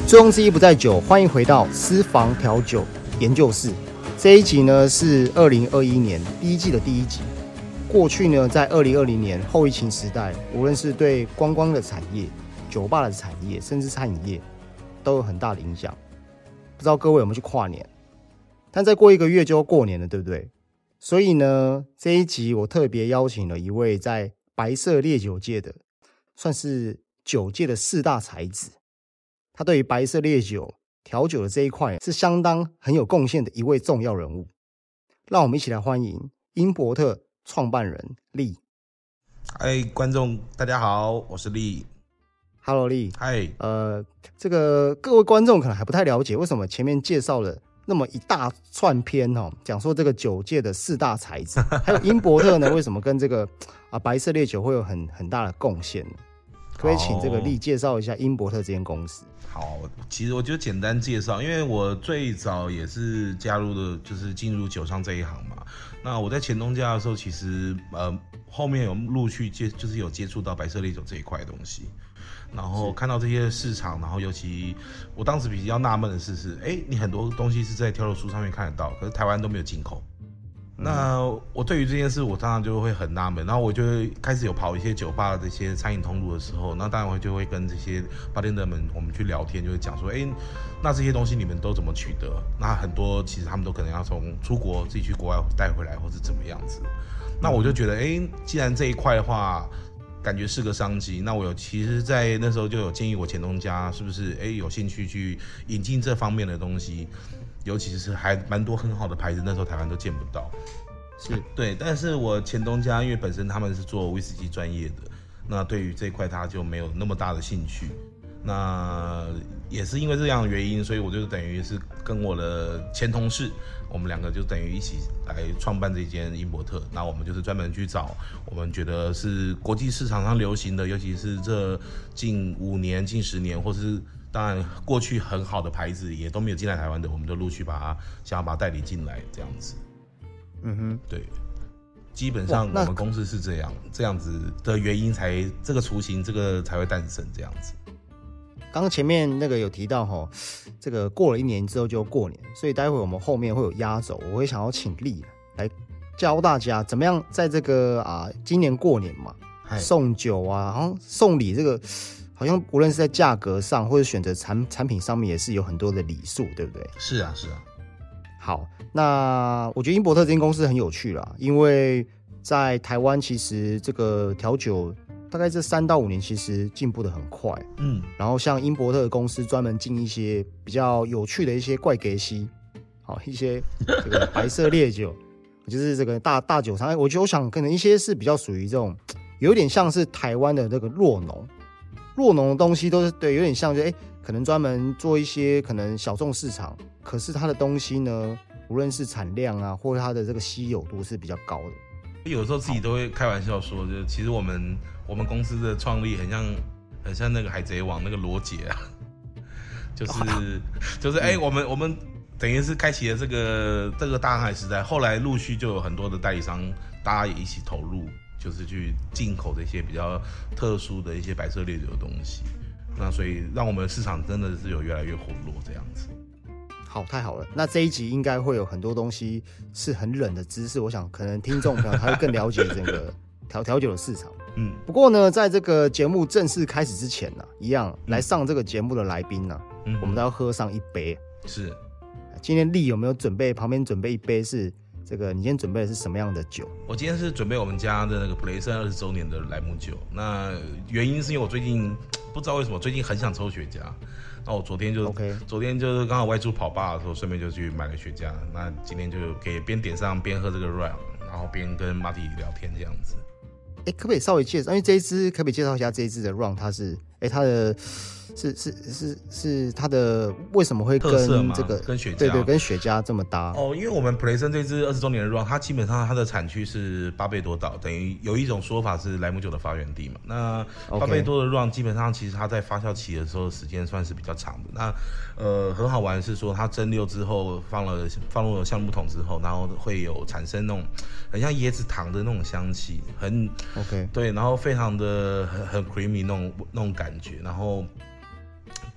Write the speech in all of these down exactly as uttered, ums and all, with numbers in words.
醉翁之意不在酒，欢迎回到私房调酒研究室。这一集呢是二零二一年第一季的第一集。过去呢，在二零二零年后疫情时代，无论是对观光的产业、酒吧的产业，甚至餐饮业，都有很大的影响。不知道各位有没有去跨年？但再过一个月就要过年了，对不对？所以呢，这一集我特别邀请了一位在白色烈酒界的，算是酒界的四大才子。他对于白色烈酒调酒的这一块是相当很有贡献的一位重要人物。让我们一起来欢迎英伯特创办人利。 嗨，观众大家好，我是利。 Hello， 利。 嗨， 呃，这个各位观众可能还不太了解，为什么前面介绍了那么一大串篇哦，讲说这个酒界的四大才子，还有英伯特呢，为什么跟这个啊白色烈酒会有很很大的贡献呢？可不可以请这个利介绍一下英伯特这间公司？ 好，其实我就简单介绍，因为我最早也是加入的，就是进入酒商这一行嘛。那我在前东家的时候，其实呃后面有陆续接，就是有接触到白色烈酒这一块的东西，然后看到这些市场，然后尤其我当时比较纳闷的是是，哎，你很多东西是在调酒书上面看得到，可是台湾都没有进口。那我对于这件事，我当然就会很纳闷，然后我就会开始有跑一些酒吧的一些餐饮通路的时候，那当然我就会跟这些bartender们我们去聊天，就会讲说，哎，那这些东西你们都怎么取得？那很多其实他们都可能要从出国自己去国外带回来，或是怎么样子。那我就觉得，哎，既然这一块的话，感觉是个商机，那我有其实，在那时候就有建议我前东家是不是，哎，有兴趣去引进这方面的东西。尤其是还蛮多很好的牌子，那时候台湾都见不到。 是对，但是我前东家因为本身他们是做威士忌专业的，那对于这一块他就没有那么大的兴趣。那也是因为这样的原因，所以我就等于是跟我的前同事，我们两个就等于一起来创办这间英伯特。那我们就是专门去找我们觉得是国际市场上流行的，尤其是这近五年、近十年，或是当然过去很好的牌子也都没有进来台湾的，我们就陆续把它想要把它代理进来，这样子。 嗯哼， 对，基本上我们公司是这样，这样子的原因才这个雏形这个才会诞生这样子。 刚刚前面那个有提到哈，这个过了一年之后就过年，所以待会我们后面会有压轴，我会想要请利来教大家怎么样在这个啊今年过年嘛，送酒啊，然后送礼这个。好像无论是在价格上，或者选择产产品上面，也是有很多的礼数，对不对？ 是啊，是啊。 好，那我觉得英伯特这间公司很有趣啦，因为在台湾其实这个调酒大概这三到五年其实进步的很快，嗯。然后像英伯特的公司专门进一些比较有趣的一些怪给西，好一些这个白色烈酒，就是这个大大酒厂，我觉得我想可能一些是比较属于这种有点像是台湾的那个弱农。弱农的东西都是对，有点像就哎、欸，可能专门做一些可能小众市场，可是它的东西呢，无论是产量啊，或者它的这个稀有度是比较高的。 有时候自己都会开玩笑说，就其实我们我们公司的创立很像很像那个海贼王那个罗杰啊，就是就是哎、欸，我们我们等于是开启了这个这个大航海时代，后来陆续就有很多的代理商，大家也一起投入。就是去进口的一些比较特殊的一些白色烈酒的东西，那所以让我们的市场真的是有越来越活络这样子。 好，太好了，那这一集应该会有很多东西是很冷的知识，我想可能听众朋友他会更了解整个调调酒的市场。嗯，不过呢，在这个节目正式开始之前呢、啊，一样来上这个节目的来宾呢、啊，嗯、我们都要喝上一杯。 是， 今天利有没有准备？旁边准备一杯是。这个你今天准备的是什么样的酒？ 我今天是准备我们家的那个普雷森二十周年的莱姆酒。那原因是因为我最近不知道为什么最近很想抽雪茄，那我昨天就、okay. 昨天就是刚好外出跑吧的时候，顺便就去买了雪茄。那今天就可以边点上边喝这个 rum， 然后边跟马蒂聊天这样子。 哎，可不可以稍微介绍？因为这一支可不可以介绍一下这一支的 rum？ 它是哎它的。是是是是它的为什么会跟这个跟雪茄对对跟雪茄这么搭哦？因为我们普雷森这支二十周年的 run， 它基本上它的产区是巴贝多岛，等于有一种说法是莱姆酒的发源地嘛。那巴贝多的 run 基本上其实它在发酵期的时候时间算是比较长的。那呃很好玩的是说它蒸馏之后放了放入了橡木桶之后，然后会有产生那种很像椰子糖的那种香气，很 OK 对，然后非常的很很 creamy 那种那种感觉，然后。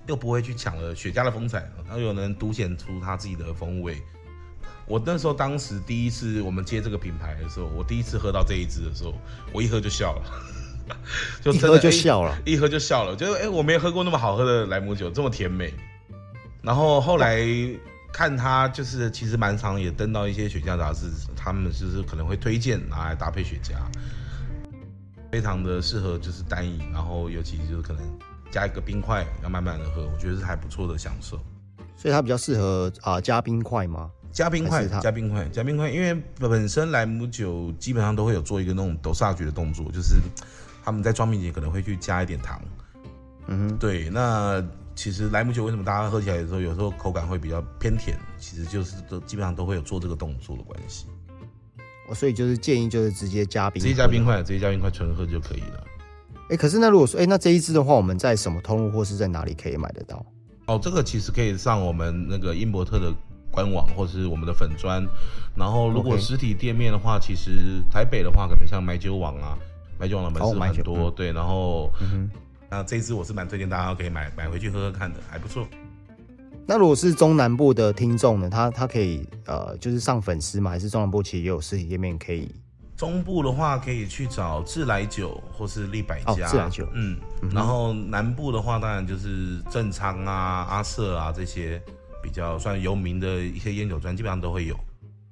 又不会去抢了雪茄的风采，然后有人凸显出他自己的风味。我那时候当时第一次我们接这个品牌的时候，我第一次喝到这一支的时候，我一喝就笑了， 就真的一喝就笑了， 一喝就笑了，就是哎、欸，我没喝过那么好喝的莱姆酒，这么甜美。然后后来看它就是其实蛮常也登到一些雪茄杂志，他们就是可能会推荐拿来搭配雪茄，非常的适合就是单饮，然后尤其就是可能加一个冰块要慢慢的喝，我觉得是还不错的享受。 所以它比较适合啊、呃、加冰块吗？ 加冰块，加冰块，加冰块，因为本身莱姆酒基本上都会有做一个那种抖萨局的动作，就是他们在装瓶前可能会去加一点糖。嗯哼，对。那其实莱姆酒为什么大家喝起来的时候有时候口感会比较偏甜，其实就是都基本上都会有做这个动作的关系。 哦，所以就是建议就是直接加冰块， 直接加冰块，直接加冰块纯喝就可以了。 哎、欸，可是那如果说哎、欸，那这一支的话，我们在什么通路或是在哪里可以买得到？ 哦，这个其实可以上我们那个英伯特的官网或是我们的粉专，然后如果实体店面的话， okay. 其实台北的话可能像买酒网啊，买酒网的门市很多，哦、对，然后、嗯、那这一支我是蛮推荐大家可以买买回去喝喝看的，还不错。 那如果是中南部的听众呢，他他可以呃就是上粉丝吗？还是中南部其实也有实体店面可以？ 中部的话可以去找自来酒或是利百家， 哦，自来酒， 嗯，嗯然后南部的话当然就是正昌啊、阿舍啊这些。比较算有名的一些烟酒专基本上都会有。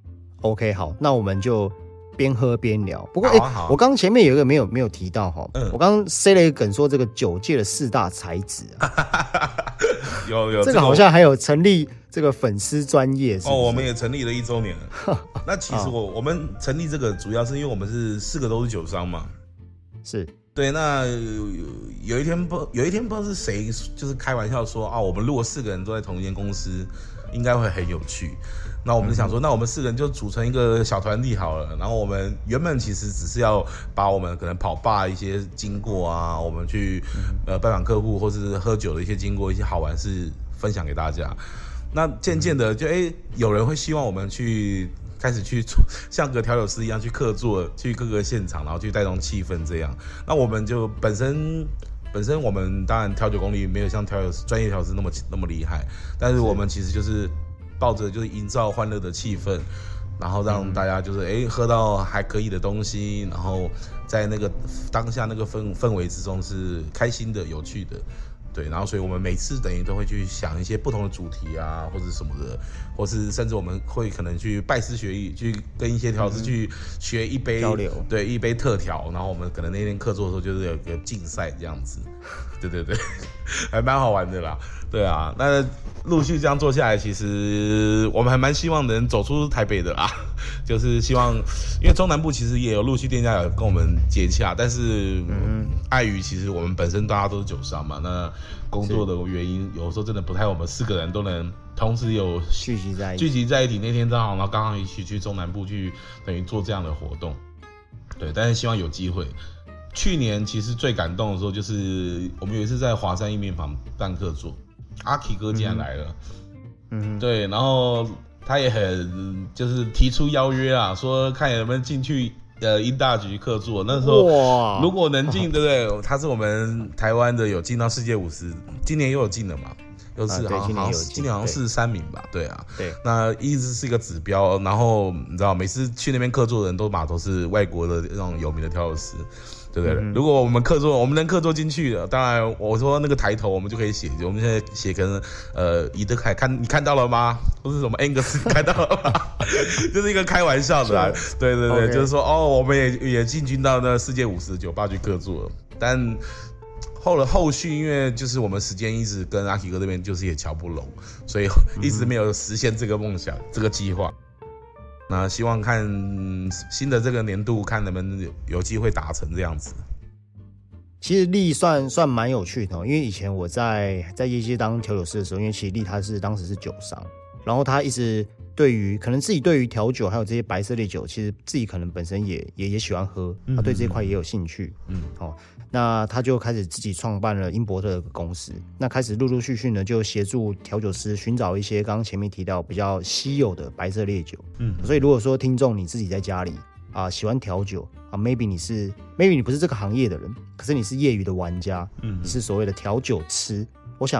OK， 好，那我们就边喝边聊。不过，哎、啊啊，我刚刚前面有一个没有没有提到哈、嗯，我刚刚塞了一个梗说这个酒界的四大才子啊， 有有这个好像还有成立这个粉丝专业哦， 我们也成立了一周年了。那其实我我们成立这个主要是因为我们是四个都是酒商嘛， 是。 对，那有一天不有一天不知道是谁，就是开玩笑说啊，我们如果四个人都在同一间公司，应该会很有趣。那我们就想说，嗯、那我们四个人就组成一个小团体好了。然后我们原本其实只是要把我们可能跑吧一些经过啊，我们去呃拜访客户或是喝酒的一些经过、一些好玩事分享给大家。那渐渐的就哎、欸，有人会希望我们去。开始去像个调酒师一样去客座，去各个现场，然后去带动气氛这样。那我们就本身本身我们当然调酒功力没有像调酒师专业调酒师那么那么厉害，但是我们其实就是抱着就是营造欢乐的气氛，然后让大家就是哎、欸、喝到还可以的东西，然后在那个当下那个氛氛围之中是开心的、有趣的。对，然后所以我们每次等于都会去想一些不同的主题啊，或者什么的，或是甚至我们会可能去拜师学艺，去跟一些调师去学一杯、 嗯、交流， 对，一杯特调，然后我们可能那天客座的时候就是有一个竞赛这样子，对对对，还蛮好玩的啦。对啊，那陆续这样做下来，其实我们还蛮希望能走出台北的啦，就是希望，因为中南部其实也有陆续店家有跟我们接洽，但是嗯，碍于其实我们本身大家都是酒商嘛，那工作的原因，有时候真的不太我们四个人都能同时有聚集在一起， 聚集在一起。那天正好，然后刚好一起去中南部去等于做这样的活动，对，但是希望有机会。去年其实最感动的时候，就是我们有一次在华山意面坊办客座，阿 K 哥竟然来了，嗯，对，然后他也很就是提出邀约啊，说看有没有进去呃一大局客座。那时候哇，如果能进，对不对？他是我们台湾的有进到世界五十，今年又有进了嘛。又是好像今年好像四十三名吧，对啊，对，那一直是一个指标。然后你知道，每次去那边客座的人都嘛都是外国的那种有名的调酒师，对不对？嗯、如果我们客座，我们能客座进去了，当然我说那个抬头我们就可以写，我们现在写跟呃伊德凯看你看到了吗？或是什么 Angus 看到了吗？就是一个开玩笑的啦，对对对， okay. 就是说哦，我们也也进军到那世界五十酒吧去客座了，但。后了后续，因为就是我们时间一直跟阿 K 哥这边就是也瞧不拢，所以一直没有实现这个梦想、嗯、这个计划。那希望看新的这个年度，看能不能有机会达成这样子。 其实力算算蛮有趣的，因为以前我在在业界当调酒师的时候，因为其实力他是当时是酒商，然后他一直对于可能自己对于调酒还有这些白色烈酒，其实自己可能本身也也也喜欢喝，他对这一块也有兴趣，嗯，哦。那他就开始自己创办了英伯特的公司，那开始陆陆续续呢就协助调酒师寻找一些刚刚前面提到比较稀有的白色烈酒，嗯，所以如果说听众你自己在家里啊、呃、喜欢调酒啊 ，maybe 你是 maybe 你不是这个行业的人，可是你是业余的玩家，嗯，你是所谓的调酒痴，我想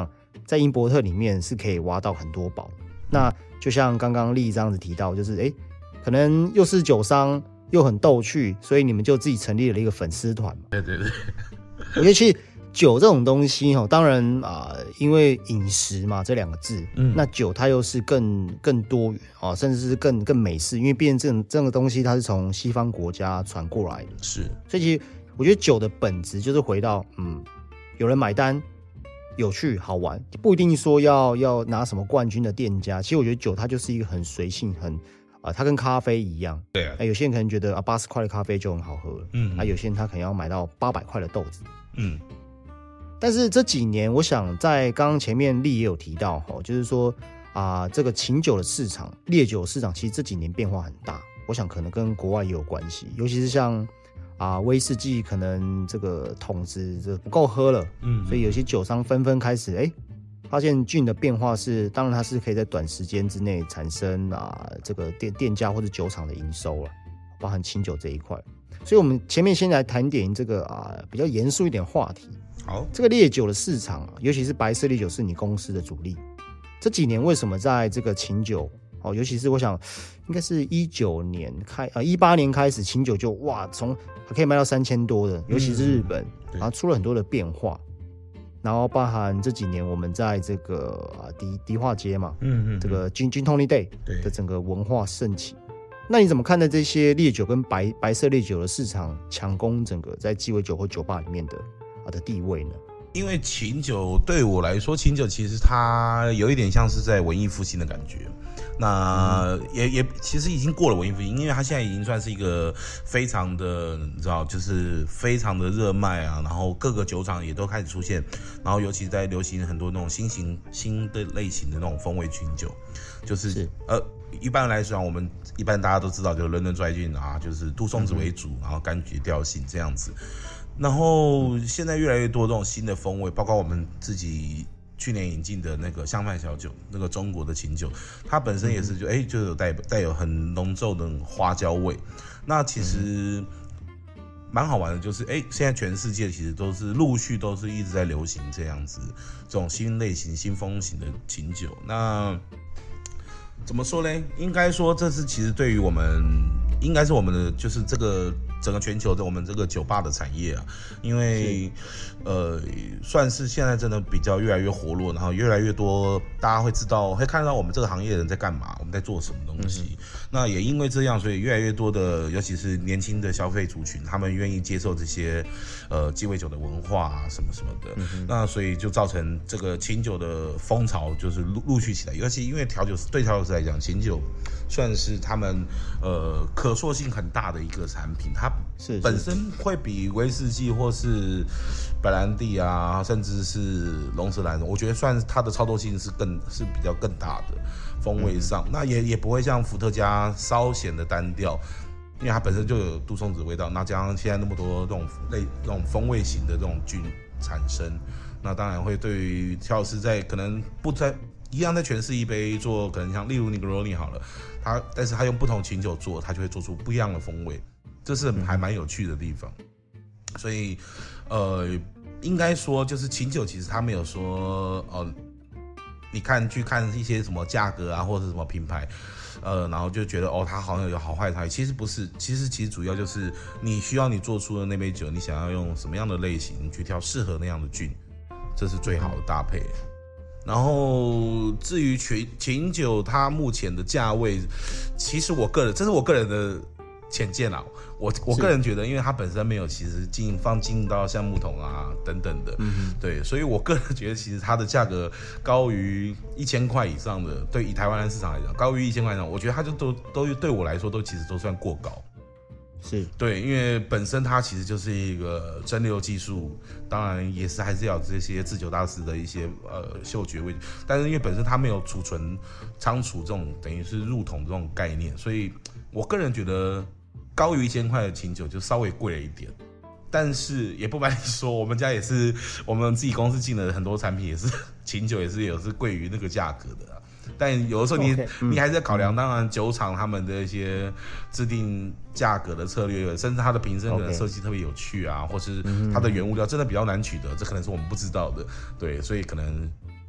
在英伯特里面是可以挖到很多宝。那就像刚刚丽这样子提到，就是哎，可能又是酒商又很逗趣，所以你们就自己成立了一个粉丝团嘛。 对对对， 我觉得其实酒这种东西哈，当然啊、呃，因为饮食嘛这两个字，嗯，那酒它又是更更多元啊，甚至是更更美式，因为毕竟这种这个东西它是从西方国家传过来的， 是， 所以其实我觉得酒的本质就是回到嗯，有人买单。有趣好玩，不一定说要要拿什么冠军的店家。其实我觉得酒它就是一个很随性，很啊、呃，它跟咖啡一样。 对啊， 有些人可能觉得啊，八十块的咖啡就很好喝了，嗯，啊，有些人他可能要买到八百块的豆子，嗯。但是这几年，我想在刚刚前面丽也有提到哈，就是说啊、呃，这个琴酒的市场、烈酒市场，其实这几年变化很大。我想可能跟国外也有关系，尤其是像。啊，威士忌可能这个桶子这不够喝了，嗯，所以有些酒商纷纷开始哎、欸，发现菌的变化是，当然它是可以在短时间之内产生啊这个店店家或者酒厂的营收了，包含清酒这一块。所以我们前面先来谈点这个啊比较严肃一点话题。 好， 这个烈酒的市场，尤其是白色烈酒是你公司的主力，这几年为什么在这个清酒？哦，尤其是我想，应该是一九年开，呃，一八年开始，清酒就哇，从可以卖到三千多的，尤其是日本，嗯、然后出了很多的变化，然后包含这几年我们在这个啊迪迪化街嘛，嗯 嗯, 嗯，这个 Gin Gin Tonic Day 的整个文化盛起，那你怎么看待这些烈酒跟白白色烈酒的市场抢攻整个在鸡尾酒或酒吧里面的啊的地位呢？ 因为琴酒对我来说，琴酒其实它有一点像是在文艺复兴的感觉。那也也其实已经过了文艺复兴，因为它现在已经算是一个非常的，你知道，就是非常的热卖啊。然后各个酒厂也都开始出现，然后尤其在流行很多那种新型新的类型的那种风味琴酒，就是, 是呃，一般来说，我们一般大家都知道，就是 London Dry Gin 啊，就是杜松子为主，然后柑橘调性这样子。然后现在越来越多这种新的风味，包括我们自己去年引进的那个香麦小酒，那个中国的琴酒，它本身也是就哎、嗯、就有带带有很浓重的花椒味。那其实蛮好玩的，就是哎现在全世界其实都是陆续都是一直在流行这样子这种新类型、新风型的琴酒。那怎么说呢？应该说这是其实对于我们，应该是我们的就是这个。整个全球的我们这个酒吧的产业啊，因为呃算是现在真的比较越来越活络，然后越来越多大家会知道会看到我们这个行业的人在干嘛，我们在做什么东西。嗯、那也因为这样，所以越来越多的尤其是年轻的消费族群，他们愿意接受这些呃鸡尾酒的文化啊什么什么的。嗯、那所以就造成这个琴酒的风潮就是陆陆续起来，尤其因为调酒对调酒师来讲，琴酒算是他们呃可塑性很大的一个产品，它是本身会比威士忌或是白兰地啊，甚至是龙舌兰，我觉得算它的操作性是更是比较更大的风味上，嗯、那也也不会像伏特加稍显的单调，因为它本身就有杜松子味道，那加上现在那么多这种类这种风味型的这种菌产生，那当然会对于调酒师在可能不在一样在诠释一杯做，可能像例如 Negroni 好了，它但是它用不同琴酒做，它就会做出不一样的风味。这是还蛮有趣的地方，所以，呃，应该说就是琴酒，其实它没有说，哦、呃，你看去看一些什么价格啊，或者是什么品牌，呃，然后就觉得哦，它好像有好坏差异，其实不是，其实其实主要就是你需要你做出的那杯酒，你想要用什么样的类型，你去挑适合那样的菌，这是最好的搭配。然后至于琴琴酒，它目前的价位，其实我个人，这是我个人的浅见啦，我我个人觉得，因为它本身没有其实进放进到橡木桶啊等等的，嗯、对，所以我个人觉得其实它的价格高于一千块以上的，对以台湾的市场来讲，高于一千块以上，我觉得它就都都对我来说都其实都算过高。 是对，因为本身它其实就是一个蒸馏技术，当然也是还是要这些制酒大师的一些呃嗅觉味，但是因为本身它没有储存仓储这种等于是入桶这种概念，所以我个人觉得高于一千块的琴酒就稍微贵了一点。但是也不瞒你说，我们家也是我们自己公司进了很多产品，也是琴酒也是有是贵于那个价格的。但有的时候你、okay, 你还是在考量，当然酒厂他们的一些制定价格的策略，甚至它的瓶身可能设计特别有趣啊， okay. 或是它的原物料真的比较难取得，这可能是我们不知道的，对，所以可能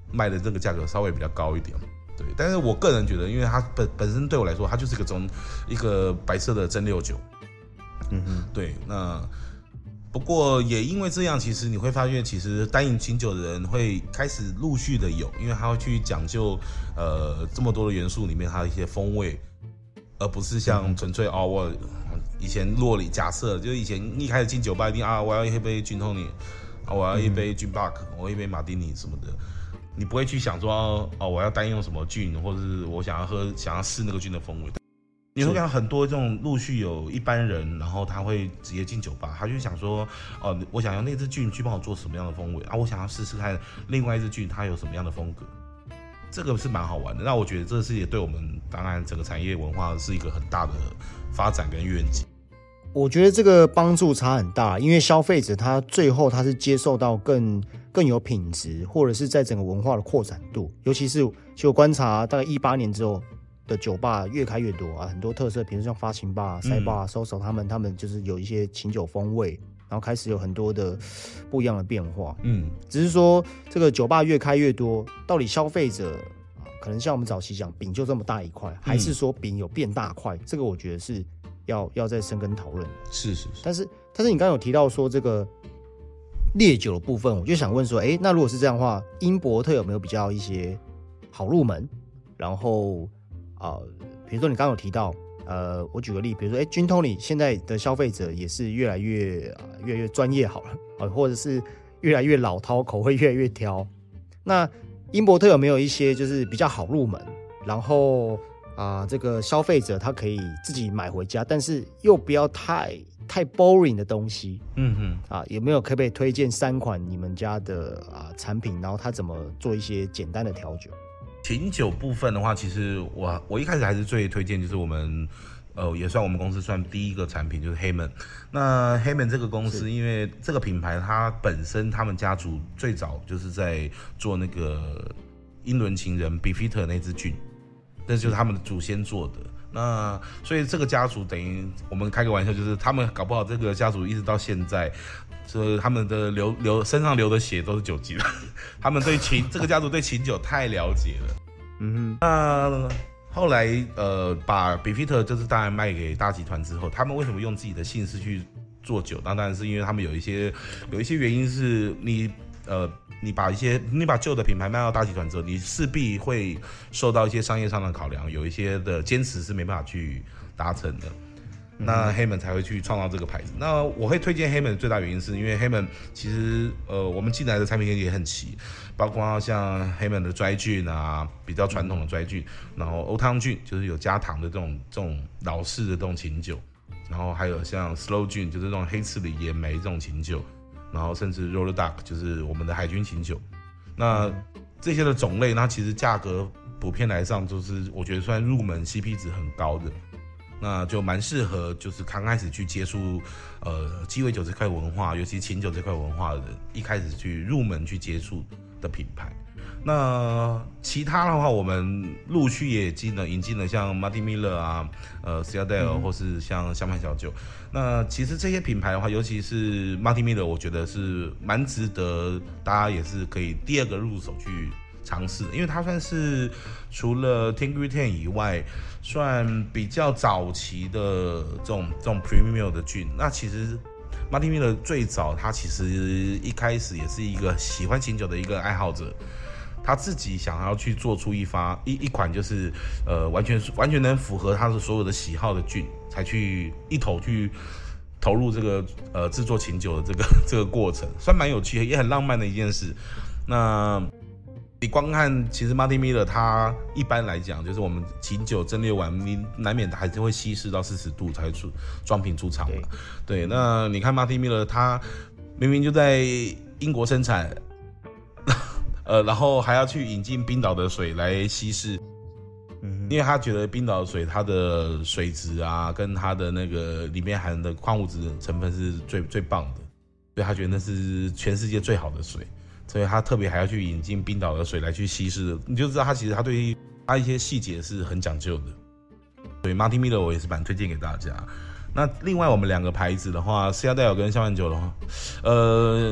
卖的这个价格稍微比较高一点。对，但是我个人觉得，因为它本本身对我来说，它就是一个中一个白色的蒸馏酒。 嗯哼， 对，那不过也因为这样，其实你会发现，其实单饮琴酒的人会开始陆续的有，因为他会去讲究呃这么多的元素里面它的一些风味，而不是像纯粹哦我以前落里假设，就以前一开始进酒吧一定啊我要一杯gin tonic，啊我要一杯 gin buck，我要一杯马丁尼什么的。你不会去想说哦，我要单用什么菌，或者是我想要喝、想要试那个菌的风味。你会看到很多这种陆续有一般人，然后他会直接进酒吧，他就想说哦，我想要那支菌去帮我做什么样的风味啊？我想要试试看另外一支菌它有什么样的风格。这个是蛮好玩的。那我觉得这是也对我们当然整个产业文化是一个很大的发展跟愿景。 我觉得这个帮助差很大，因为消费者他最后他是接受到更更有品质，或者是在整个文化的扩展度。尤其是其实我观察大概一八年之后的酒吧越开越多啊，很多特色，比如像发情吧、塞吧、收手，他们他们就是有一些琴酒风味，然后开始有很多的不一样的变化。嗯，只是说这个酒吧越开越多，到底消费者可能像我们早期讲饼就这么大一块，还是说饼有变大块？这个我觉得是。要要再深耕讨论， 是是是， 但是但是你刚刚有提到说这个烈酒的部分，我就想问说，哎，那如果是这样的话，英伯特有没有比较一些好入门？然后啊、呃，比如说你刚刚有提到，呃，我举个例，比如说，哎 ，Gin Tonic 现在的消费者也是越来越、呃、越来越专业好了，啊、呃，或者是越来越老饕，口味越来越挑。那英伯特有没有一些就是比较好入门，然后？啊、呃，这个消费者他可以自己买回家，但是又不要太太 boring 的东西。嗯哼，啊，有没有可不可以推荐三款你们家的啊产品？然后他怎么做一些简单的调酒？ 琴酒部分的话，其实我我一开始还是最推荐就是我们呃也算我们公司算第一个产品就是 Hayman。那 Hayman 这个公司，因为这个品牌它本身他们家族最早就是在做那个英伦情人 Beefeater 那支菌。这就是他们的祖先做的，那所以这个家族等于我们开个玩笑，就是他们搞不好这个家族一直到现在，所以他们的流流身上流的血都是酒精，他们对琴这个家族对琴酒太了解了。嗯哼，那后来呃把 Beefeater 就是当然卖给大集团之后，他们为什么用自己的姓氏去做酒？那当然是因为他们有一些有一些原因是你呃。你把一些你把旧的品牌卖到大集团之后，你势必会受到一些商业上的考量，有一些的坚持是没办法去达成的。嗯、那 Hayman 才会去创造这个牌子。那我会推荐 Hayman 的最大原因是因为 Hayman 其实呃我们进来的产品也很齐，包括像 Hayman 的 dry gin 啊，比较传统的 dry gin，然后欧汤菌就是有加糖的这种这种老式的这种琴酒，然后还有像 slow gin 就是这种黑刺梨岩梅这种琴酒。然后甚至 Roller Duck 就是我们的海军琴酒，那这些的种类，那其实价格普遍来上就是我觉得算入门 C P 值很高的，那就蛮适合就是刚开始去接触呃鸡尾酒这块文化，尤其琴酒这块文化的人，一开始去入门去接触的品牌。那其他的话，我们陆续也进了引进了像 Martin Miller 啊，呃 Cialdale、嗯、或是像香槟小酒。那其实这些品牌的话，尤其是 Martin Miller， 我觉得是蛮值得大家也是可以第二个入手去尝试，因为它算是除了 Tanqueray ten 以外，算比较早期的这种这种 Premium 的菌。那其实 Martin Miller 最早，他其实一开始也是一个喜欢琴酒的一个爱好者。他自己想要去做出一发一一款就是呃完全完全能符合他的所有的喜好的菌，才去一头去投入这个呃制作琴酒的这个这个过程，算蛮有趣的，也很浪漫的一件事。那你光看，其实 Martin Miller 他一般来讲，就是我们琴酒蒸馏完，你难免还是会稀释到四十度才出装瓶出厂嘛。对，那你看 Martin Miller 他明明就在英国生产。呃，然后还要去引进冰岛的水来稀释，嗯，因为他觉得冰岛的水它的水质啊，跟它的那个里面含的矿物质成分是最最棒的，所以他觉得那是全世界最好的水，所以他特别还要去引进冰岛的水来去稀释，你就知道他其实他对于他一些细节是很讲究的。所以 Martin Miller 我也是蛮推荐给大家。那另外我们两个牌子的话 ，Cialdale 跟香槟酒的话，呃。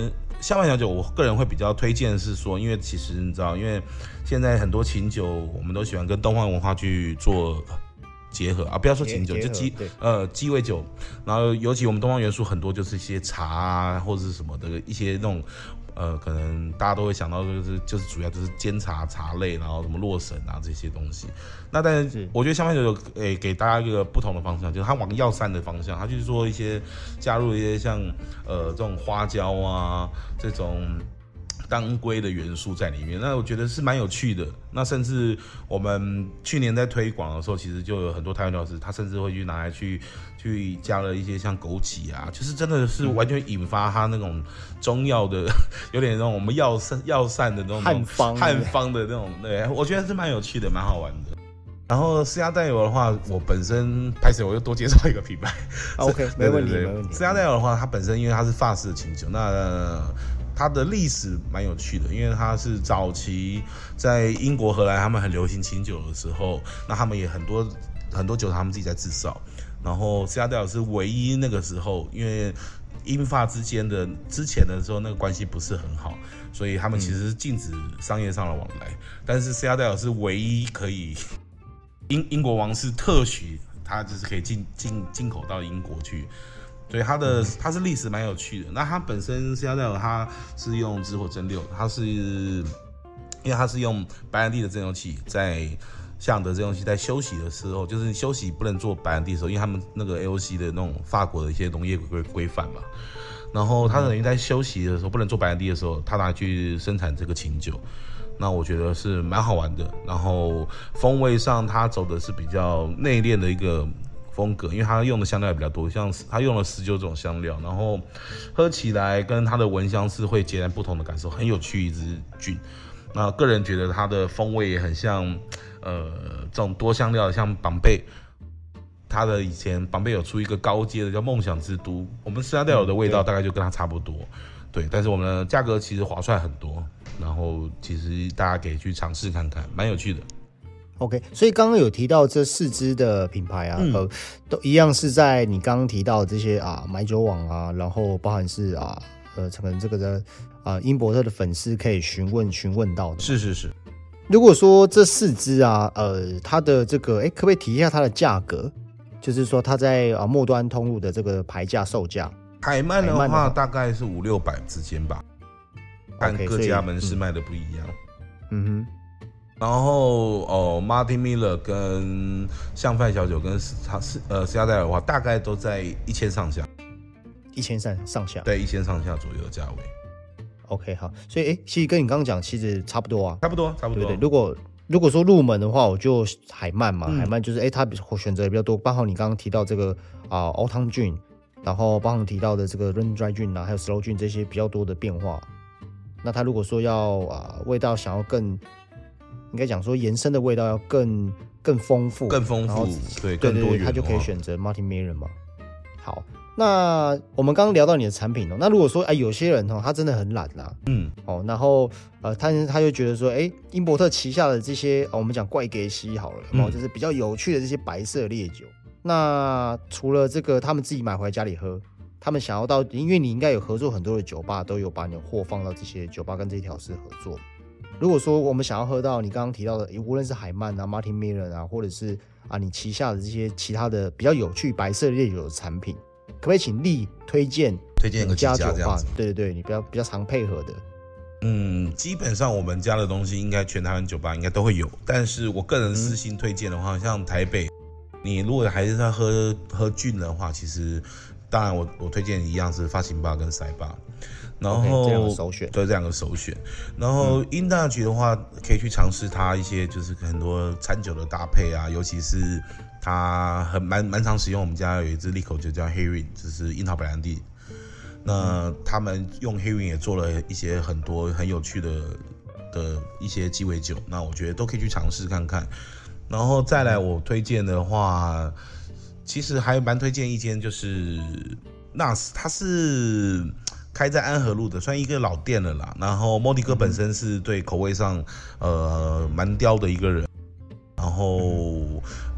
香槟调酒，我个人会比较推荐是说，因为其实你知道，因为现在很多琴酒我们都喜欢跟东方文化去做结合啊，不要说琴酒，就鸡呃鸡尾酒，然后尤其我们东方元素很多就是一些茶啊或者是什么的一些那种。呃，可能大家都会想到，就是就是主要就是煎茶茶类，然后什么洛神啊这些东西。那但是我觉得香槟酒有诶给大家一个不同的方向，就是它往药膳的方向，它就是说一些加入一些像呃这种花椒啊这种当归的元素在里面，那我觉得是蛮有趣的。那甚至我们去年在推广的时候，其实就有很多台湾调酒师，他甚至会去拿来去去加了一些像枸杞啊，就是真的是完全引发他那种中药的，有点那种我们药膳药膳的那种汉方汉方的那种，对，我觉得是蛮有趣的，蛮好玩的。然后私家带油的话，我本身拍摄我又多介绍一个品牌 ，OK， 没问题，没问题。 私家带油的话，它本身因为它是法式的琴酒，那、呃、它的历史蛮有趣的，因为它是早期在英国、荷兰他们很流行琴酒的时候，那他们也很多很多酒他们自己在制造，然后私家带油是唯一那个时候，因为英法之间的之前的时候那个关系不是很好，所以他们其实是禁止商业上的往来，嗯、但是私家带油是唯一可以。英英国王室特许，它就是可以进进进口到英国去，所以它的它是历史蛮有趣的。那它本身私家带油，它是用直火蒸馏，它是因为它是用白兰地的蒸馏器，在夏朗德蒸馏器在休息的时候，就是休息不能做白兰地的时候，因为他们那个 A O C 的那种法国的一些农业规规范嘛，然后它等于在休息的时候不能做白兰地的时候，它拿去生产这个琴酒。那我觉得是蛮好玩的，然后风味上它走的是比较内敛的一个风格，因为它用的香料也比较多，像它用了十九种香料，然后喝起来跟它的闻香是会截然不同的感受，很有趣一支菌。那个人觉得它的风味也很像，呃，这种多香料，像绑贝。它的以前绑贝有出一个高阶的叫梦想之都，我们私家带油的味道大概就跟它差不多，对，但是我们的价格其实划算很多。然后其实大家可以去尝试看看，蛮有趣的。 OK， 所以刚刚有提到这四支的品牌啊，嗯、呃，都一样是在你刚刚提到的这些啊买酒网啊，然后包含是啊呃可能这个的啊英伯特的粉丝可以询问询问到的。 是是是。 如果说这四支啊，呃，它的这个哎，可不可以提一下它的价格？就是说它在啊末端通路的这个牌价售价。 海曼的话，的话大概是五六百之间吧。看各家门市卖的不一样， 嗯哼， 然后哦 ，Martin Miller 跟象饭小酒跟他是呃私家带油的话，大概都在一千上下， 一千上上下， 对，一千上下左右的价位。 OK， 好，所以哎，其实跟你刚刚讲其实差不多啊， 差不多，差不多。 对对，如果如果说入门的话，我就海曼嘛，嗯、海曼就是哎，它选择也比较多，包括你刚刚提到这个啊 Old Town Gin，然后包括提到的这个 Run Dry Gin 啊，还有 Slow Gin 这些比较多的变化。那他如果说要啊、呃、味道想要更，应该讲说延伸的味道要更更丰富， 更丰富，对， 对更多元， 他就可以选择 Martin Miller 嘛。好，那我们刚刚聊到你的产品哦，那如果说哎有些人哦他真的很懒啦， 嗯， 哦，然后呃他他就觉得说哎英伯特旗下的这些、哦、我们讲怪给西好了，嗯、哦就是比较有趣的这些白色烈酒，那除了这个他们自己买回来家里喝。他们想要到，因为你应该有合作很多的酒吧，都有把你的货放到这些酒吧跟这些调试合作。如果说我们想要喝到你刚刚提到的，无论是海曼啊、Martin Miller 啊，或者是啊你旗下的这些其他的比较有趣白色烈酒的产品，可不可以请力推荐推荐一个几家酒吧？ 这样子？ 对对对，你比较比较常配合的。 嗯，基本上我们家的东西应该全台湾酒吧应该都会有，但是我个人私心推荐的话，嗯、像台北，你如果还是在喝喝菌的话，其实。当然我，我推荐一样是发行吧跟塞吧，然后、 okay, 这两个首选， 对，这两个首选。然后英大局的话，可以去尝试它一些就是很多餐酒的搭配啊，尤其是它很蛮蛮常使用。我们家有一支利口酒叫黑韵，就是樱桃白兰地。那他们用黑韵也做了一些很多很有趣的的一些鸡尾酒，那我觉得都可以去尝试看看。然后再来我推荐的话。其实还蛮推荐一间，就是纳斯，它是开在安和路的，算一个老店了啦。然后莫迪哥本身是对口味上呃蛮刁的一个人，然后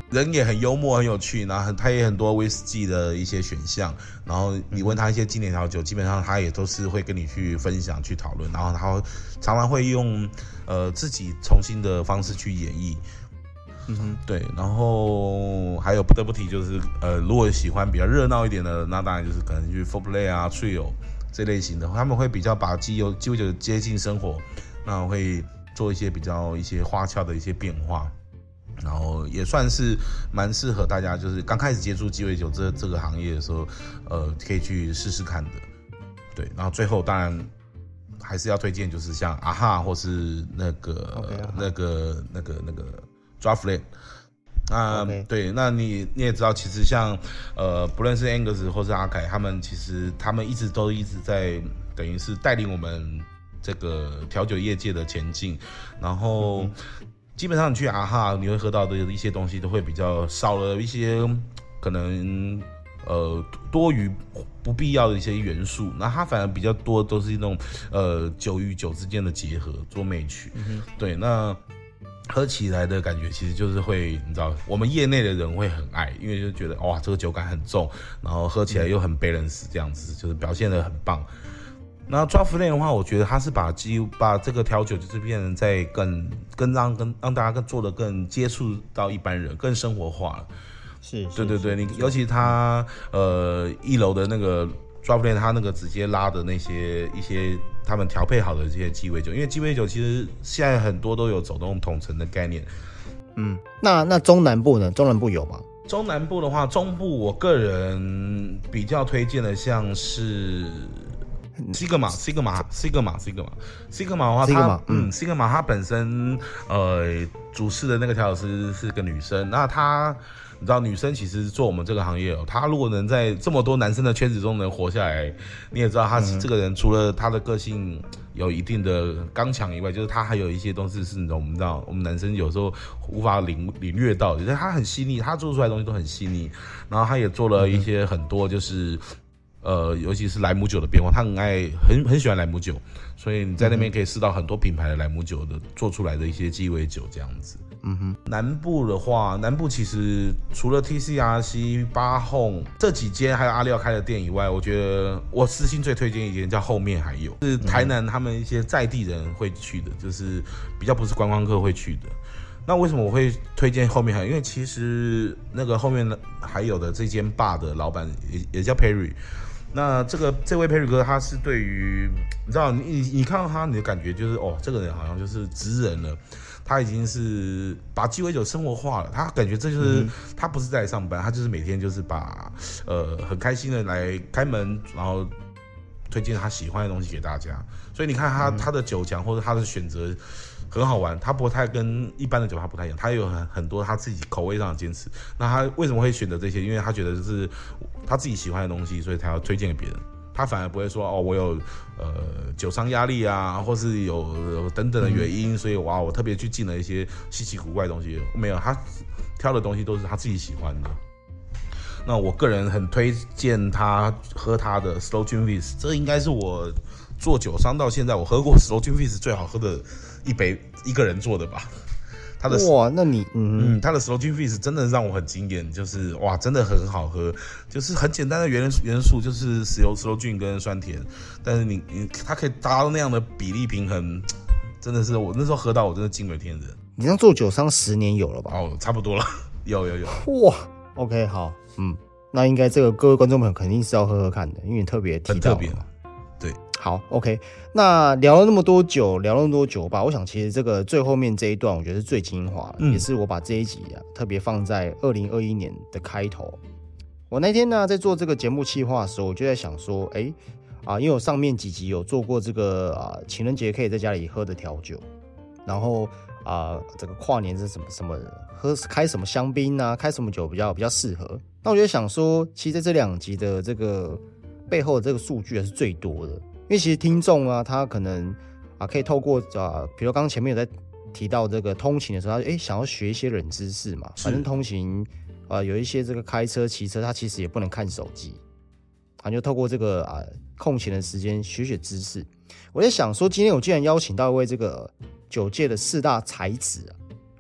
人也很幽默很有趣，然后他也很多威士忌的一些选项，然后你问他一些经典调酒，基本上他也都是会跟你去分享去讨论，然后他常常会用呃自己重新的方式去演绎。嗯哼，对，然后还有不得不提就是呃，如果喜欢比较热闹一点的，那当然就是可能去 four play 啊 trio 这类型的，他们会比较把鸡油鸡尾酒接近生活，那会做一些比较一些花俏的一些变化。然后也算是蛮适合大家，就是刚开始接触鸡尾酒这这个行业的时候，呃，可以去试试看的。对，然后最后当然还是要推荐，就是像啊哈或是那个、okay, 那个那个那个 Draftland。那、okay. 对，那你你也知道，其实像呃，不论是 Angus 或是阿凯，他们其实他们一直都一直在等于是带领我们这个调酒业界的前进，然后。嗯，基本上你去啊哈，你会喝到的一些东西都会比较少了一些可能呃多余不必要的一些元素，那它反而比较多都是那种呃酒与酒之间的结合做美曲、嗯，对，那喝起来的感觉其实就是会，你知道，我们业内的人会很爱，因为就觉得哇这个酒感很重，然后喝起来又很 balance 这样子，就是表现得很棒。那 Draftland 的话，我觉得它是把基把这个调酒就是变成在更更让更让大家更做得更接触到一般人，更生活化了。是，对对对，你尤其它呃一楼的那个 Draftland， 它那个直接拉的那些一些他们调配好的这些鸡尾酒，因为鸡尾酒其实现在很多都有走动统称的概念。 嗯，那那中南部呢？中南部有吗？ 中南部的话，中部我个人比较推荐的像是。Sigma Sigma Sigma Sigma Sigma 的话，它嗯 Sigma 它本身呃主事的那个调酒师是个女生，那她你知道女生其实做我们这个行业哦，她如果能在这么多男生的圈子中能活下来，你也知道她这个人除了她的个性有一定的刚强以外，就是她还有一些东西是我们知道我们男生有时候无法领领略到的，就是她很细腻，她做出来的东西都很细腻，然后她也做了一些很多就是。呃，尤其是莱姆酒的变化，他很爱很很喜欢莱姆酒，所以你在那边可以试到很多品牌的莱姆酒的做出来的一些鸡尾酒这样子。嗯哼，南部的话，南部其实除了 T C R C、八honk这几间，还有阿廖开的店以外，我觉得我私心最推荐一间叫后面还有，是台南他们一些在地人会去的，就是比较不是观光客会去的。那为什么我会推荐后面还有？因为其实那个后面还有的这间 bar 的老板 也, 也叫 Perry。那这个这位 Perry 哥，他是对于你知道，你你看到他，你的感觉就是哦，这个人好像就是职人了。他已经是把鸡尾酒生活化了，他感觉这就是、嗯、他不是在上班，他就是每天就是把呃很开心的来开门，然后推荐他喜欢的东西给大家。所以你看他、嗯、他的酒奖或者他的选择很好玩，他不太跟一般的酒他不太一样，他有很很多他自己口味上的坚持。那他为什么会选择这些？因为他觉得是他自己喜欢的东西，所以他要推荐给别人。他反而不会说哦，我有呃酒商压力啊，或是有、呃、等等的原因，嗯、所以哇，我特别去进了一些稀奇古怪的东西。没有，他挑的东西都是他自己喜欢的。那我个人很推荐他喝他的 Slow Gin Fizz， 这应该是我做酒商到现在我喝过 Slow Gin Fizz 最好喝的一杯，一个人做的吧。他的哇，那你嗯嗯，他的 Slow Gin Fizz 真的让我很惊艳，就是哇，真的很好喝，就是很简单的元元素，就是石油 Slow Gin 跟酸甜，但是你你它可以达到那样的比例平衡，真的是我那时候喝到我真的惊为天人。 你这样做酒商十年有了吧？ 哦，差不多了，有有有。 哇 ，OK， 好，嗯，那应该这个各位观众朋友肯定是要喝喝看的，因为你特别提到了。很特别。 对， 好 ，OK， 那聊了那么多酒，聊了那么多酒吧，我想其实这个最后面这一段，我觉得是最精华的，嗯、也是我把这一集啊特别放在二零二一年的开头。我那天呢在做这个节目企划的时候，我就在想说，哎、欸、啊，因为我上面几集有做过这个啊情人节可以在家里喝的调酒，然后啊这个跨年是什么什么喝开什么香槟啊，开什么酒比较比较适合。那我就想说，其实在这两集的这个。背后的这个数据还是最多的，因为其实听众啊，他可能啊可以透过啊，比如刚刚前面有在提到这个通勤的时候，他哎想要学一些冷知识嘛，反正通勤啊有一些这个开车、骑车，他其实也不能看手机，啊就透过这个啊空闲的时间学学知识。我在想说，今天我既然邀请到一位这个酒界的四大才子啊，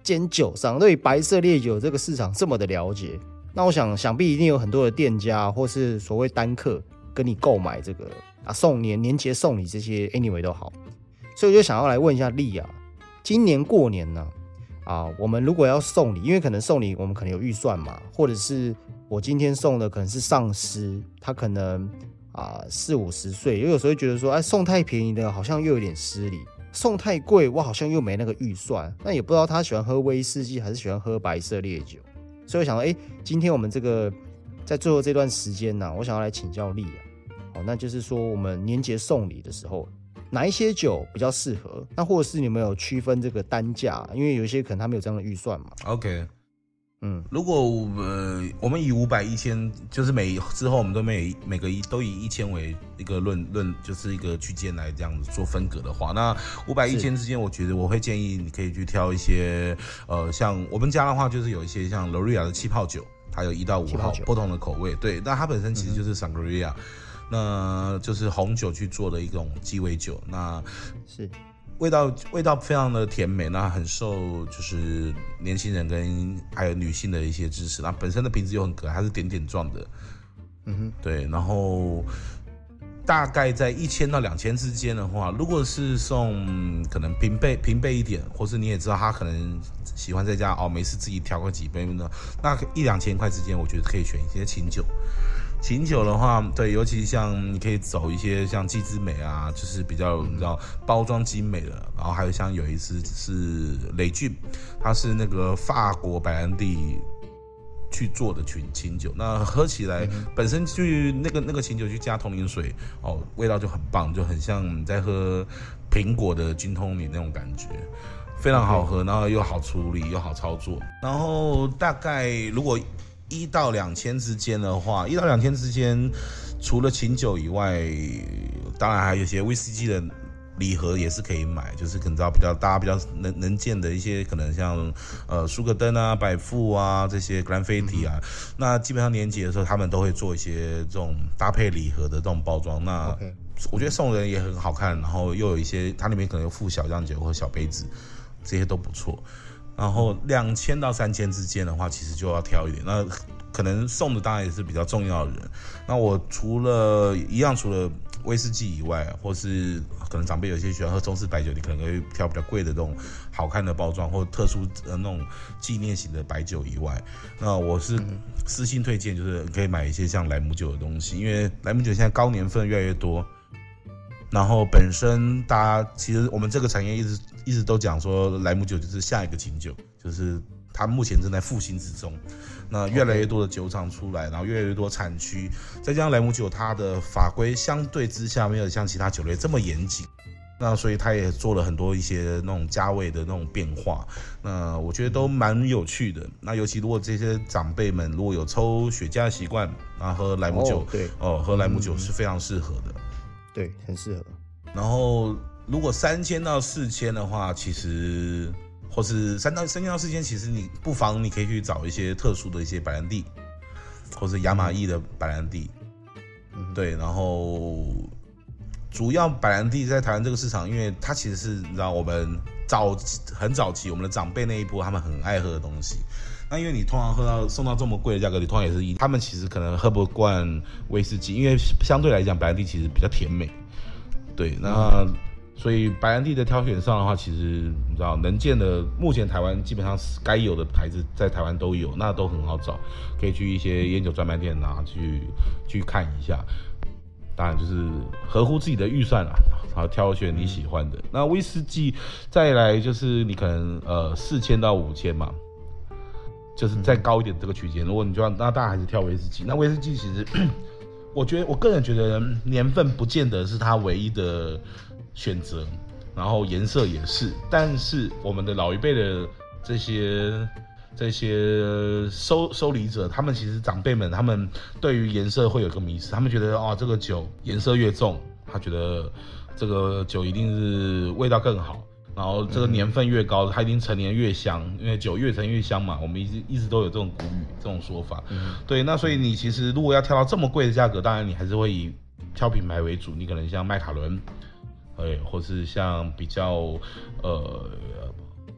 间酒商对白色烈酒这个市场这么的了解，那我想想必一定有很多的店家或是所谓单客跟你购买这个啊送年年节送礼这些 anyway 都好，所以我就想要来问一下丽啊，今年过年呢啊，我们如果要送礼，因为可能送礼我们可能有预算嘛，或者是我今天送的可能是上司，他可能啊四五十岁，有时候会觉得说，哎，送太便宜的好像又有点失礼，送太贵我好像又没那个预算，那也不知道他喜欢喝威士忌还是喜欢喝白色烈酒，所以我想说，哎，今天我们这个在最后这段时间呢、啊，我想要来请教丽啊，好，那就是说我们年节送礼的时候，哪一些酒比较适合？那或者是你们有区分这个单价，因为有一些可能他没有这样的预算嘛。 OK。 嗯， 如果呃我们以五百、一千，就是每之后我们都每每个一都以一千为一个论论，就是一个区间来这样子做分隔的话，那五百、一千之间，我觉得我会建议你可以去挑一些呃，像我们家的话，就是有一些像 Loria 的气泡酒，它有一到五号不同的口味，对，那它本身其实就是 Sangria，、嗯、那就是红酒去做的一种鸡尾酒，那是。 味道味道非常的甜美，那很受就是年轻人跟还有女性的一些支持。那本身的瓶子又很可爱，它是点点状的，嗯哼，对。然后大概在一千到两千之间的话，如果是送可能平辈平辈一点，或是你也知道他可能喜欢在家哦没事自己调个几杯呢，那一两千块之间，我觉得可以选一些琴酒。琴酒的话，对，尤其像你可以走一些像季之美啊，就是比较你知道包装精美的，然后还有像有一次是雷峻，它是那个法国白兰地去做的琴琴酒，那喝起来、嗯、本身去那个那个琴酒去加通灵水哦，味道就很棒，就很像你在喝苹果的金通灵那种感觉。非常好喝，然后又好处理又好操作，然后大概如果一到两千之间的话，一到两千之间，除了琴酒以外，当然还有一些威士忌的礼盒也是可以买，就是可能知道比较大家比较能能见的一些，可能像呃舒克登啊、百富啊这些 Glenfiddich 啊、嗯，那基本上年节的时候他们都会做一些这种搭配礼盒的这种包装，那我觉得送人也很好看，然后又有一些它里面可能有附小样酒或小杯子，这些都不错。然后两千到三千之间的话，其实就要挑一点。那可能送的当然也是比较重要的人。那我除了一样，除了威士忌以外，或是可能长辈有些喜欢喝中式白酒，你可能会挑比较贵的这种好看的包装或特殊的那种纪念型的白酒以外，那我是私心推荐，就是可以买一些像莱姆酒的东西，因为莱姆酒现在高年份越来越多。然后本身大家其实我们这个产业一直一直都讲说莱姆酒就是下一个琴酒，就是它目前正在复兴之中。那越来越多的酒厂出来，然后越来越多产区，再加上莱姆酒它的法规相对之下没有像其他酒类这么严谨，那所以它也做了很多一些那种价位的那种变化，那我觉得都蛮有趣的。那尤其如果这些长辈们如果有抽雪茄的习惯，然后喝莱姆酒，哦，对，哦，喝莱姆酒是非常适合的。 对，很适合。 然后，如果三千到四千的话，其实或是三到三千到四千，其实你不妨你可以去找一些特殊的一些白兰地，或是亚马邑的白兰地。嗯，对。然后，主要白兰地在台湾这个市场，因为它其实是你知道我们早很早期我们的长辈那一波他们很爱喝的东西。那因为你通常喝到送到这么贵的价格，你通常也是他们其实可能喝不惯威士忌，因为相对来讲白兰地其实比较甜美，对，那所以白兰地的挑选上的话，其实你知道能见的，目前台湾基本上该有的牌子在台湾都有，那都很好找，可以去一些烟酒专卖店啊去去看一下。当然就是合乎自己的预算啦，然后挑选你喜欢的。那威士忌再来就是你可能呃四千到五千嘛。就是再高一点这个区间，如果你就要，那大家还是挑威士忌。那威士忌其实，我觉得我个人觉得年份不见得是它唯一的选择，然后颜色也是。但是我们的老一辈的这些这些收收礼者，他们其实长辈们，他们对于颜色会有个迷思，他们觉得哦，这个酒颜色越重，他觉得这个酒一定是味道更好。然后这个年份越高，它一定陈年越香，因为酒越陈越香嘛。我们一直一直都有这种古语，这种说法。嗯、对，那所以你其实如果要挑到这么贵的价格，当然你还是会以挑品牌为主。你可能像麦卡伦，哎，或是像比较呃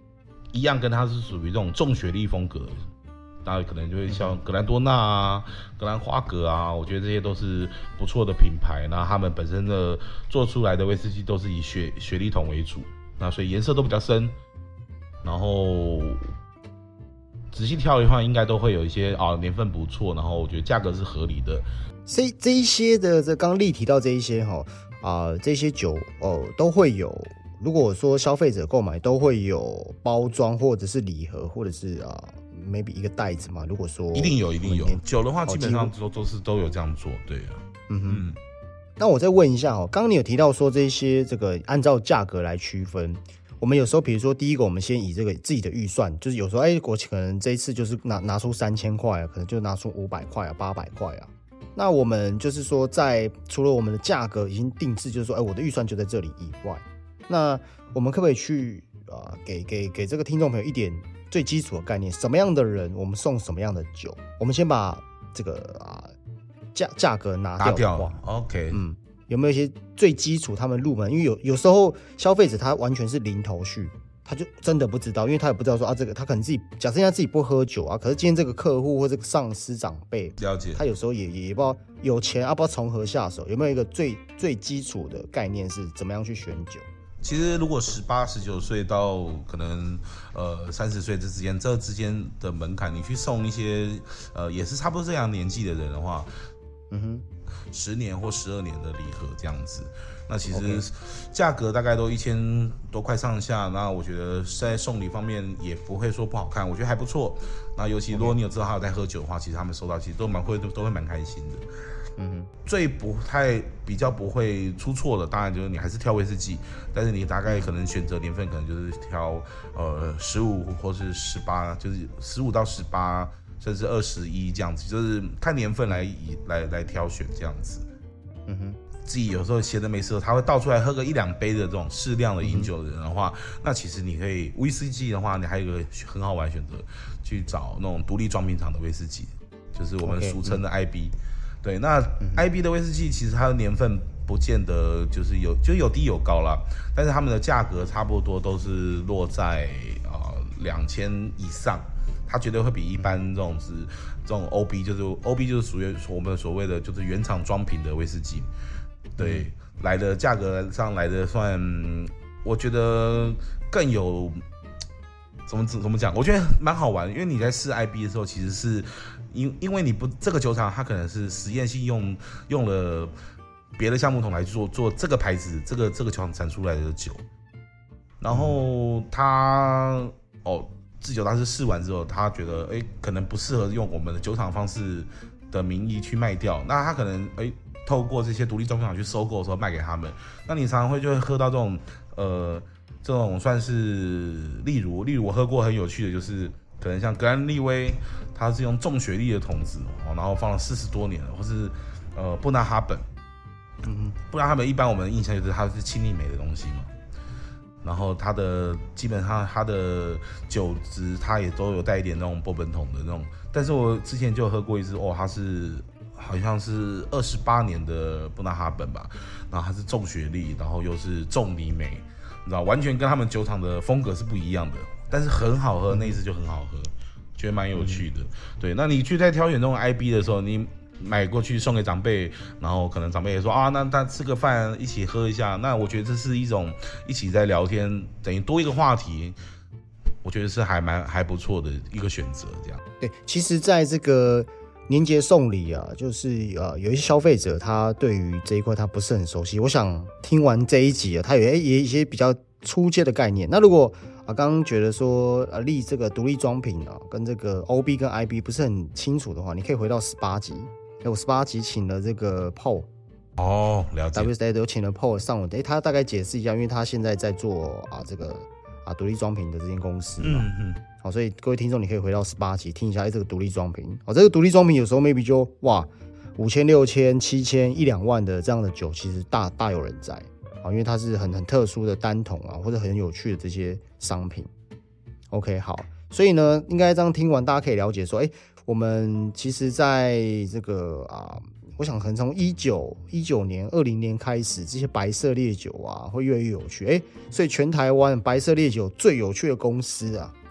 一样跟它是属于这种重雪莉风格，大家可能就会像格兰多纳啊、格兰花格啊，我觉得这些都是不错的品牌。那他们本身的做出来的威士忌都是以雪雪莉桶为主，那所以颜色都比较深，然后仔细挑的话，应该都会有一些啊年份不错，然后我觉得价格是合理的。 这这一些的，这刚丽提到这一些哈啊、呃，这些酒哦都会有。如果说消费者购买都会有包装或者是礼盒，或者是啊、呃、maybe 一个袋子嘛。如果说一定有，一定有酒的话，基本上哦都都是都有这样做，对啊。 嗯哼。嗯，那我再问一下哦，刚刚你有提到说这些这个按照价格来区分。我们有时候，比如说第一个，我们先以这个自己的预算，就是有时候，哎，我可能这一次就是拿拿出三千块啊，可能就拿出五百块啊、八百块啊。那我们就是说在，在除了我们的价格已经定制，就是说，哎，我的预算就在这里以外，那我们可不可以去啊、呃，给给给这个听众朋友一点最基础的概念？什么样的人我们送什么样的酒？我们先把这个啊价价格拿掉的话， 拿掉 ，OK， 嗯。有没有一些最基础他们入门？因为有有时候消费者他完全是零头绪，他就真的不知道，因为他也不知道说啊，这个他可能自己假设他自己不喝酒啊，可是今天这个客户或这个上司长辈， 了解， 他有时候也也不知道有钱啊，不知道从何下手，有没有一个最最基础的概念是怎么样去选酒？ 其实如果十八、十九岁到可能呃三十岁这之间，这之间的门槛，你去送一些呃也是差不多这样年纪的人的话， 嗯哼。 十年或十二年的礼盒这样子，那其实价格大概都一千多块上下。那我觉得在送礼方面也不会说不好看，我觉得还不错。那尤其如果你有知道他有在喝酒的话，其实他们收到其实都蛮会都会蛮开心的。嗯哼，最不太比较不会出错的，当然就是你还是挑威士忌，但是你大概可能选择年份可能就是挑呃十五或是十八，就是十五到十八。甚至二十一这样子，就是看年份来以来来挑选这样子。嗯哼，自己有时候闲着没事，他会倒出来喝个一两杯的这种适量的饮酒的人的话，嗯、那其实你可以威士忌的话，你还有一个很好玩选择，去找那种独立装瓶厂的威士忌，就是我们俗称的 I B。Okay, 嗯、对，那 I B 的威士忌其实它的年份不见得就是有就有低有高啦，但是他们的价格差不多都是落在啊两千以上。它绝对会比一般这种是这种 O B， 就是 O B 就是属于我们所谓的就是原厂装瓶的威士忌，对，嗯、来的价格上来的算，我觉得更有怎么怎么讲？我觉得蛮好玩，因为你在试 I B 的时候，其实是因因为你不这个酒厂它可能是实验性用用了别的橡木桶来做做这个牌子这个这个酒厂产出来的酒，然后它哦。制酒大师试完之后，他觉得哎，可能不适合用我们的酒厂方式的名义去卖掉，那他可能哎，透过这些独立装瓶厂去收购的时候卖给他们。那你常常会就会喝到这种呃，这种算是例如例如我喝过很有趣的，就是可能像格兰利威，它是用重雪莉的桶子，然后放了四十多年了，或是呃布纳哈本，嗯，布纳哈本一般我们的印象就是它是青利美的东西嘛。然后它的基本上它的酒质，它也都有带一点那种波本桶的那种，但是我之前就有喝过一支，哦，它是好像是二十八年的布纳哈本吧，然后它是重雪莉，然后又是重泥煤，你知道，完全跟他们酒厂的风格是不一样的，但是很好喝，那一支就很好喝，觉得蛮有趣的。嗯、对，那你去在挑选这种 I B 的时候，你买过去送给长辈，然后可能长辈也说啊，那那吃个饭一起喝一下，那我觉得这是一种一起在聊天，等于多一个话题，我觉得是还蛮还不错的一个选择。这样对，其实在这个年节送礼啊，就是呃有一些消费者他对于这一块他不是很熟悉，我想听完这一集啊，他有也一些比较初阶的概念。那如果啊刚刚觉得说啊立这个独立装瓶啊跟这个 O B 跟 I B 不是很清楚的话，你可以回到十八集。我十八集请了这个 Paul 哦，了解 W S A 都请了 Paul 上我，哎，他大概解释一下，因为他现在在做啊这个啊独立装瓶的这间公司嘛，嗯嗯，好，所以各位听众你可以回到十八集听一下，哎，这个独立装瓶，哦，这个独立装瓶有时候 maybe 就哇五千、六千、七千、一两万的这样的酒，其实大大有人在啊，因为它是很很特殊的单桶啊，或者很有趣的这些商品。OK， 好，所以呢，应该这样听完，大家可以了解说，哎。我们其实在这个啊，我想可能从一九一九年、二零年开始，这些白色烈酒啊会越来越有趣。哎，所以全台湾白色烈酒最有趣的公司啊，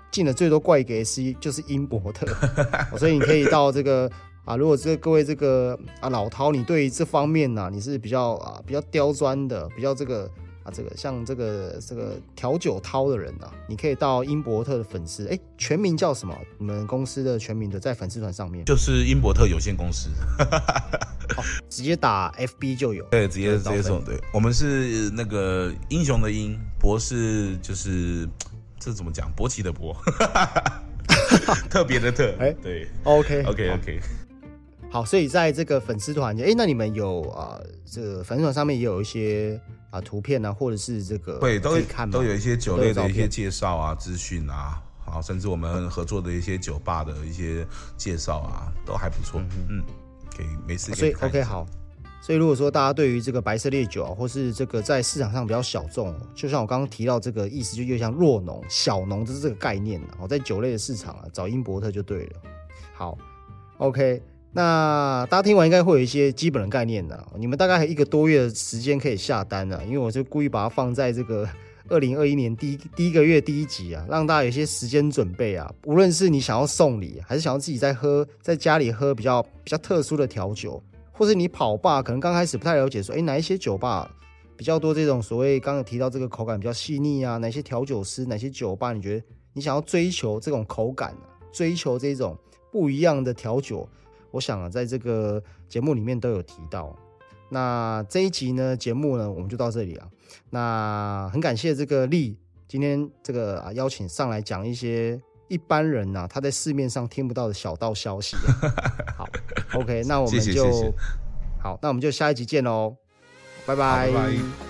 进的最多怪给是就是英伯特，所以你可以到这个啊，如果这各位这个啊老饕，你对于这方面呢、啊，你是比较啊比较刁钻的，比较这个啊这个像这个这个调酒饕的人啊，你可以到英伯特的粉丝，哎，全名叫什么？你们公司的全名的在粉丝团上面就是英伯特有限公司。 哦，直接打 F B 就有， 对，直接直接送。对，我们是那个英雄的英，博是就是这怎么讲？勃起的勃，特别的特。哎，对 ，OK OK OK。 好，所以在这个粉丝团，哎，那你们有啊、呃，这个粉丝团上面也有一些啊图片啊，或者是这个对，都可以看都有一些酒类的一些介绍啊、资讯啊，好，甚至我们合作的一些酒吧的一些介绍啊，都还不错。嗯，嗯可以每次可以看。 所以 OK 好。所以如果说大家对于这个白色烈酒啊，或是这个在市场上比较小众，就像我刚刚提到这个意思，就有点像弱农、小农的这个概念啊，在酒类的市场啊，找英伯特就对了。好 ，OK。那大家听完应该会有一些基本的概念的，你们大概还有一个多月的时间可以下单了，因为我就故意把它放在这个二零二一年第一第一个月第一集啊，让大家有一些时间准备啊。无论是你想要送礼，还是想要自己在喝，在家里喝比较比较特殊的调酒，或是你跑吧，可能刚开始不太了解说，哎，哪一些酒吧比较多这种所谓刚刚提到这个口感比较细腻啊，哪些调酒师，哪些酒吧，你觉得你想要追求这种口感啊，追求这种不一样的调酒。我想啊，在这个节目里面都有提到。那这一集呢，节目呢，我们就到这里啊。那很感谢这个力今天这个啊邀请上来讲一些一般人啊他在市面上听不到的小道消息、啊。好 ，OK， 那我们就谢谢谢谢好，那我们就下一集见喽，拜拜。 拜拜。